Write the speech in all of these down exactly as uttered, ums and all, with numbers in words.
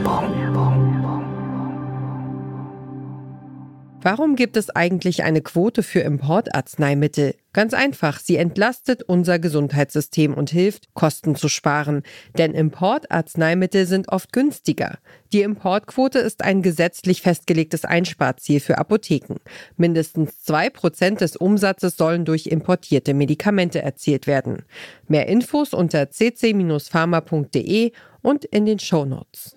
Warum gibt es eigentlich eine Quote für Importarzneimittel? Ganz einfach, sie entlastet unser Gesundheitssystem und hilft, Kosten zu sparen. Denn Importarzneimittel sind oft günstiger. Die Importquote ist ein gesetzlich festgelegtes Einsparziel für Apotheken. Mindestens zwei Prozent des Umsatzes sollen durch importierte Medikamente erzielt werden. Mehr Infos unter c c pharma punkt d e und in den Shownotes.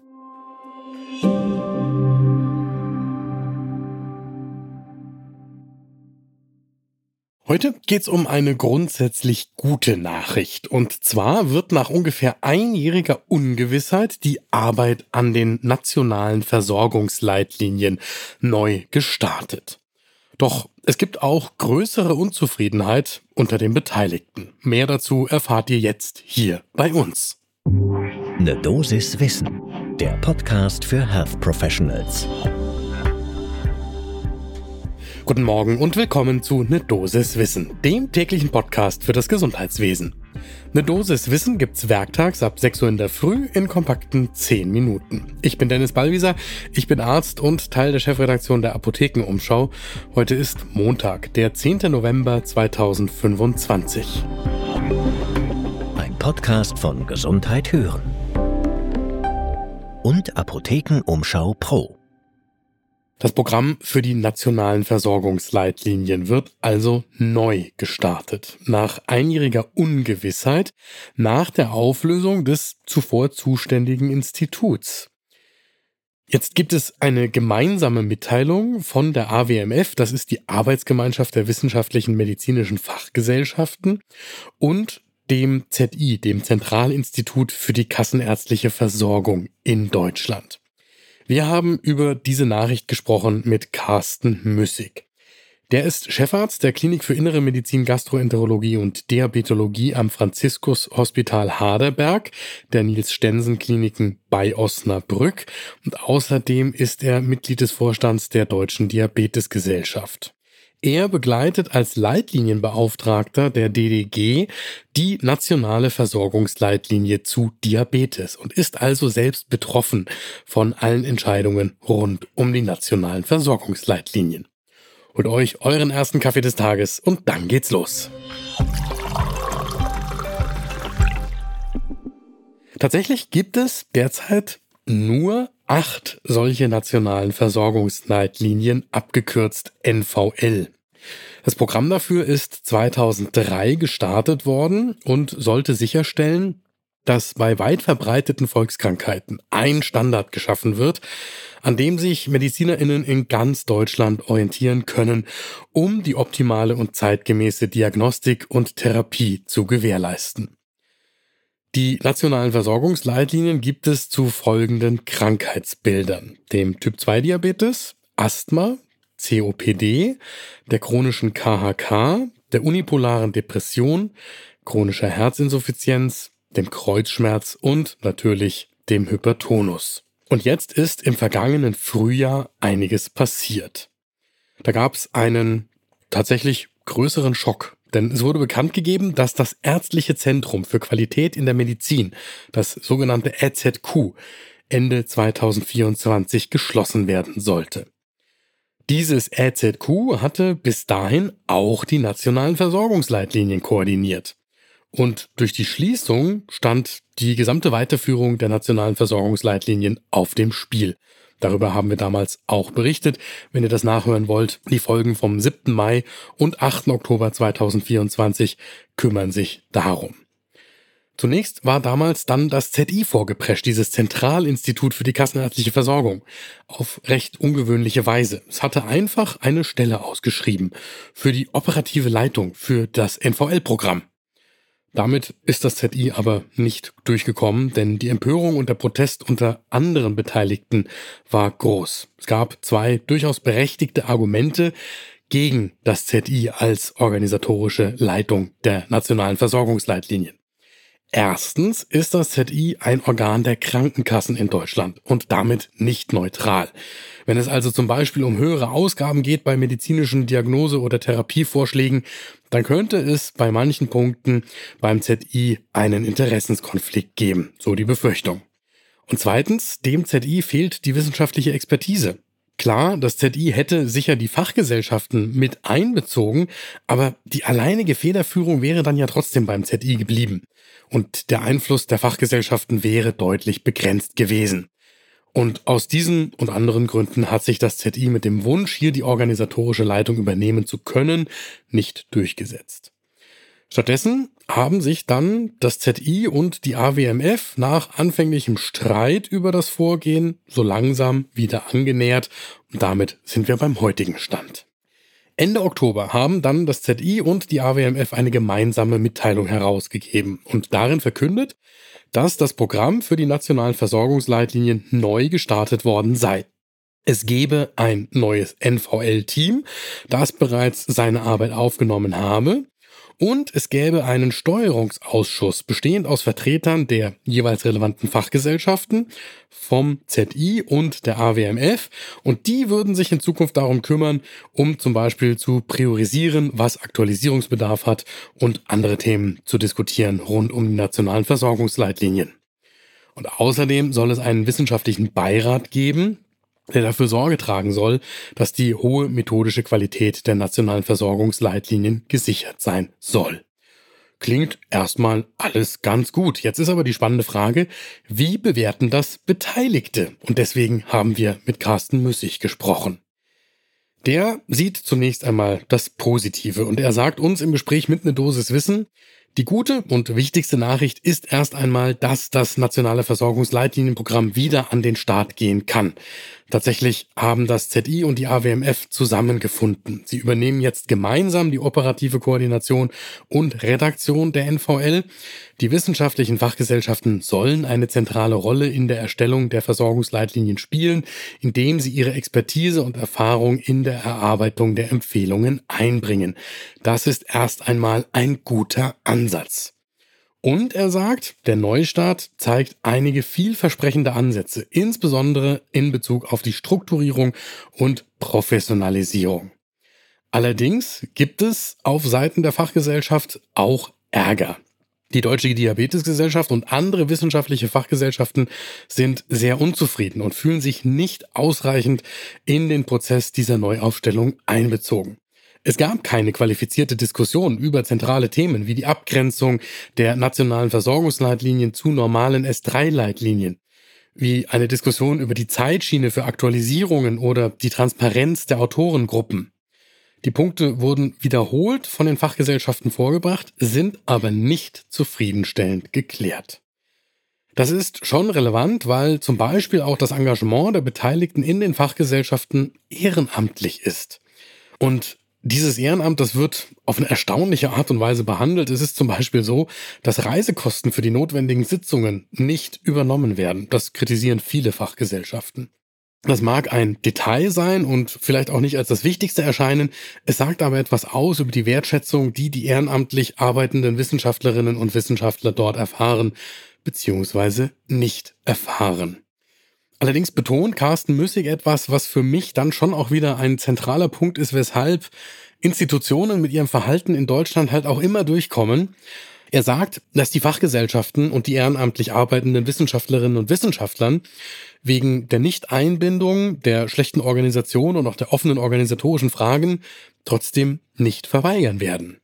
Heute geht's um eine grundsätzlich gute Nachricht. Und zwar wird nach ungefähr einjähriger Ungewissheit die Arbeit an den nationalen Versorgungsleitlinien neu gestartet. Doch es gibt auch größere Unzufriedenheit unter den Beteiligten. Mehr dazu erfahrt ihr jetzt hier bei uns. Ne Dosis Wissen, der Podcast für Health Professionals. Guten Morgen und willkommen zu Ne Dosis Wissen, dem täglichen Podcast für das Gesundheitswesen. Ne Dosis Wissen gibt's werktags ab sechs Uhr in der Früh in kompakten zehn Minuten. Ich bin Dennis Ballwieser, ich bin Arzt und Teil der Chefredaktion der Apothekenumschau. Heute ist Montag, der zehnten November zweitausendfünfundzwanzig. Ein Podcast von Gesundheit hören und Apothekenumschau Pro. Das Programm für die nationalen Versorgungsleitlinien wird also neu gestartet. Nach einjähriger Ungewissheit nach der Auflösung des zuvor zuständigen Instituts. Jetzt gibt es eine gemeinsame Mitteilung von der A W M F, das ist die Arbeitsgemeinschaft der wissenschaftlichen medizinischen Fachgesellschaften, und dem Z I, dem Zentralinstitut für die kassenärztliche Versorgung in Deutschland. Wir haben über diese Nachricht gesprochen mit Carsten Müssig. Der ist Chefarzt der Klinik für Innere Medizin, Gastroenterologie und Diabetologie am Franziskus-Hospital Harderberg, der Niels-Stensen-Kliniken bei Osnabrück, und außerdem ist er Mitglied des Vorstands der Deutschen Diabetesgesellschaft. Er begleitet als Leitlinienbeauftragter der D D G die nationale Versorgungsleitlinie zu Diabetes und ist also selbst betroffen von allen Entscheidungen rund um die nationalen Versorgungsleitlinien. Holt euch euren ersten Kaffee des Tages und dann geht's los. Tatsächlich gibt es derzeit nur acht solche nationalen Versorgungsleitlinien, abgekürzt N V L. Das Programm dafür ist zweitausenddrei gestartet worden und sollte sicherstellen, dass bei weit verbreiteten Volkskrankheiten ein Standard geschaffen wird, an dem sich MedizinerInnen in ganz Deutschland orientieren können, um die optimale und zeitgemäße Diagnostik und Therapie zu gewährleisten. Die nationalen Versorgungsleitlinien gibt es zu folgenden Krankheitsbildern: dem Typ zwei Diabetes, Asthma, C O P D, der chronischen K H K, der unipolaren Depression, chronischer Herzinsuffizienz, dem Kreuzschmerz und natürlich dem Hypertonus. Und jetzt ist im vergangenen Frühjahr einiges passiert. Da gab es einen tatsächlich größeren Schock. Denn es wurde bekannt gegeben, dass das Ärztliche Zentrum für Qualität in der Medizin, das sogenannte Ä Z Q, Ende zweitausendvierundzwanzig geschlossen werden sollte. Dieses Ä Z Q hatte bis dahin auch die nationalen Versorgungsleitlinien koordiniert. Und durch die Schließung stand die gesamte Weiterführung der nationalen Versorgungsleitlinien auf dem Spiel. Darüber haben wir damals auch berichtet. Wenn ihr das nachhören wollt, die Folgen vom siebten Mai und achten Oktober zweitausendvierundzwanzig kümmern sich darum. Zunächst war damals dann das Z I vorgeprescht, dieses Zentralinstitut für die kassenärztliche Versorgung, auf recht ungewöhnliche Weise. Es hatte einfach eine Stelle ausgeschrieben für die operative Leitung für das N V L-Programm. Damit ist das Z I aber nicht durchgekommen, denn die Empörung und der Protest unter anderen Beteiligten war groß. Es gab zwei durchaus berechtigte Argumente gegen das Z I als organisatorische Leitung der nationalen Versorgungsleitlinien. Erstens ist das Z I ein Organ der Krankenkassen in Deutschland und damit nicht neutral. Wenn es also zum Beispiel um höhere Ausgaben geht bei medizinischen Diagnose- oder Therapievorschlägen, dann könnte es bei manchen Punkten beim Z I einen Interessenskonflikt geben, so die Befürchtung. Und zweitens, dem Z I fehlt die wissenschaftliche Expertise. Klar, das Z I hätte sicher die Fachgesellschaften mit einbezogen, aber die alleinige Federführung wäre dann ja trotzdem beim Z I geblieben. Und der Einfluss der Fachgesellschaften wäre deutlich begrenzt gewesen. Und aus diesen und anderen Gründen hat sich das Z I mit dem Wunsch, hier die organisatorische Leitung übernehmen zu können, nicht durchgesetzt. Stattdessen haben sich dann das Z I und die A W M F nach anfänglichem Streit über das Vorgehen so langsam wieder angenähert und damit sind wir beim heutigen Stand. Ende Oktober haben dann das Z I und die A W M F eine gemeinsame Mitteilung herausgegeben und darin verkündet, dass das Programm für die nationalen Versorgungsleitlinien neu gestartet worden sei. Es gebe ein neues N V L-Team, das bereits seine Arbeit aufgenommen habe. Und es gäbe einen Steuerungsausschuss, bestehend aus Vertretern der jeweils relevanten Fachgesellschaften, vom Z I und der A W M F. Und die würden sich in Zukunft darum kümmern, um zum Beispiel zu priorisieren, was Aktualisierungsbedarf hat und andere Themen zu diskutieren rund um die nationalen Versorgungsleitlinien. Und außerdem soll es einen wissenschaftlichen Beirat geben, der dafür Sorge tragen soll, dass die hohe methodische Qualität der nationalen Versorgungsleitlinien gesichert sein soll. Klingt erstmal alles ganz gut. Jetzt ist aber die spannende Frage, wie bewerten das Beteiligte? Und deswegen haben wir mit Carsten Müssig gesprochen. Der sieht zunächst einmal das Positive und er sagt uns im Gespräch mit ne Dosis Wissen, die gute und wichtigste Nachricht ist erst einmal, dass das nationale Versorgungsleitlinienprogramm wieder an den Start gehen kann. Tatsächlich haben das Z I und die A W M F zusammengefunden. Sie übernehmen jetzt gemeinsam die operative Koordination und Redaktion der N V L. Die wissenschaftlichen Fachgesellschaften sollen eine zentrale Rolle in der Erstellung der Versorgungsleitlinien spielen, indem sie ihre Expertise und Erfahrung in der Erarbeitung der Empfehlungen einbringen. Das ist erst einmal ein guter Ansatz. Und er sagt, der Neustart zeigt einige vielversprechende Ansätze, insbesondere in Bezug auf die Strukturierung und Professionalisierung. Allerdings gibt es auf Seiten der Fachgesellschaft auch Ärger. Die Deutsche Diabetesgesellschaft und andere wissenschaftliche Fachgesellschaften sind sehr unzufrieden und fühlen sich nicht ausreichend in den Prozess dieser Neuaufstellung einbezogen. Es gab keine qualifizierte Diskussion über zentrale Themen wie die Abgrenzung der nationalen Versorgungsleitlinien zu normalen S drei Leitlinien, wie eine Diskussion über die Zeitschiene für Aktualisierungen oder die Transparenz der Autorengruppen. Die Punkte wurden wiederholt von den Fachgesellschaften vorgebracht, sind aber nicht zufriedenstellend geklärt. Das ist schon relevant, weil zum Beispiel auch das Engagement der Beteiligten in den Fachgesellschaften ehrenamtlich ist. Und dieses Ehrenamt, das wird auf eine erstaunliche Art und Weise behandelt. Es ist zum Beispiel so, dass Reisekosten für die notwendigen Sitzungen nicht übernommen werden. Das kritisieren viele Fachgesellschaften. Das mag ein Detail sein und vielleicht auch nicht als das Wichtigste erscheinen. Es sagt aber etwas aus über die Wertschätzung, die die ehrenamtlich arbeitenden Wissenschaftlerinnen und Wissenschaftler dort erfahren bzw. nicht erfahren. Allerdings betont Carsten Müssig etwas, was für mich dann schon auch wieder ein zentraler Punkt ist, weshalb Institutionen mit ihrem Verhalten in Deutschland halt auch immer durchkommen. Er sagt, dass die Fachgesellschaften und die ehrenamtlich arbeitenden Wissenschaftlerinnen und Wissenschaftlern wegen der Nichteinbindung, der schlechten Organisation und auch der offenen organisatorischen Fragen trotzdem nicht verweigern werden.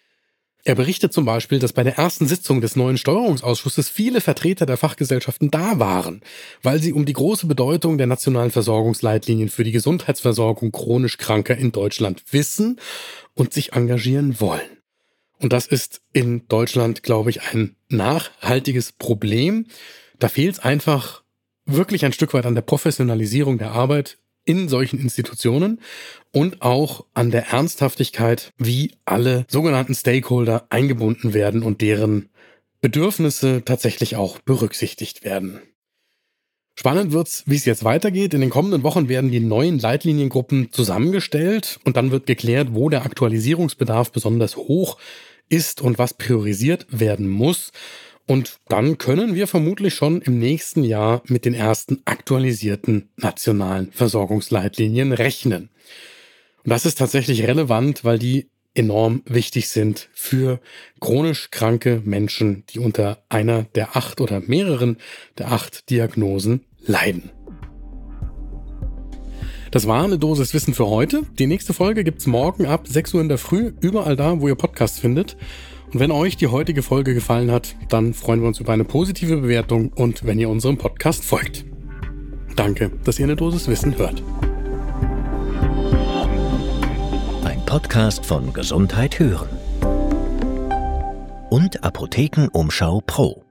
Er berichtet zum Beispiel, dass bei der ersten Sitzung des neuen Steuerungsausschusses viele Vertreter der Fachgesellschaften da waren, weil sie um die große Bedeutung der nationalen Versorgungsleitlinien für die Gesundheitsversorgung chronisch Kranker in Deutschland wissen und sich engagieren wollen. Und das ist in Deutschland, glaube ich, ein nachhaltiges Problem. Da fehlt es einfach wirklich ein Stück weit an der Professionalisierung der Arbeit in solchen Institutionen und auch an der Ernsthaftigkeit, wie alle sogenannten Stakeholder eingebunden werden und deren Bedürfnisse tatsächlich auch berücksichtigt werden. Spannend wird's, wie es jetzt weitergeht. In den kommenden Wochen werden die neuen Leitliniengruppen zusammengestellt und dann wird geklärt, wo der Aktualisierungsbedarf besonders hoch ist und was priorisiert werden muss. Und dann können wir vermutlich schon im nächsten Jahr mit den ersten aktualisierten nationalen Versorgungsleitlinien rechnen. Und das ist tatsächlich relevant, weil die enorm wichtig sind für chronisch kranke Menschen, die unter einer der acht oder mehreren der acht Diagnosen leiden. Das war eine Dosis Wissen für heute. Die nächste Folge gibt's morgen ab sechs Uhr in der Früh, überall da, wo ihr Podcasts findet. Und wenn euch die heutige Folge gefallen hat, dann freuen wir uns über eine positive Bewertung und wenn ihr unserem Podcast folgt. Danke, dass ihr eine Dosis Wissen hört. Ein Podcast von Gesundheit hören und Apothekenumschau Pro.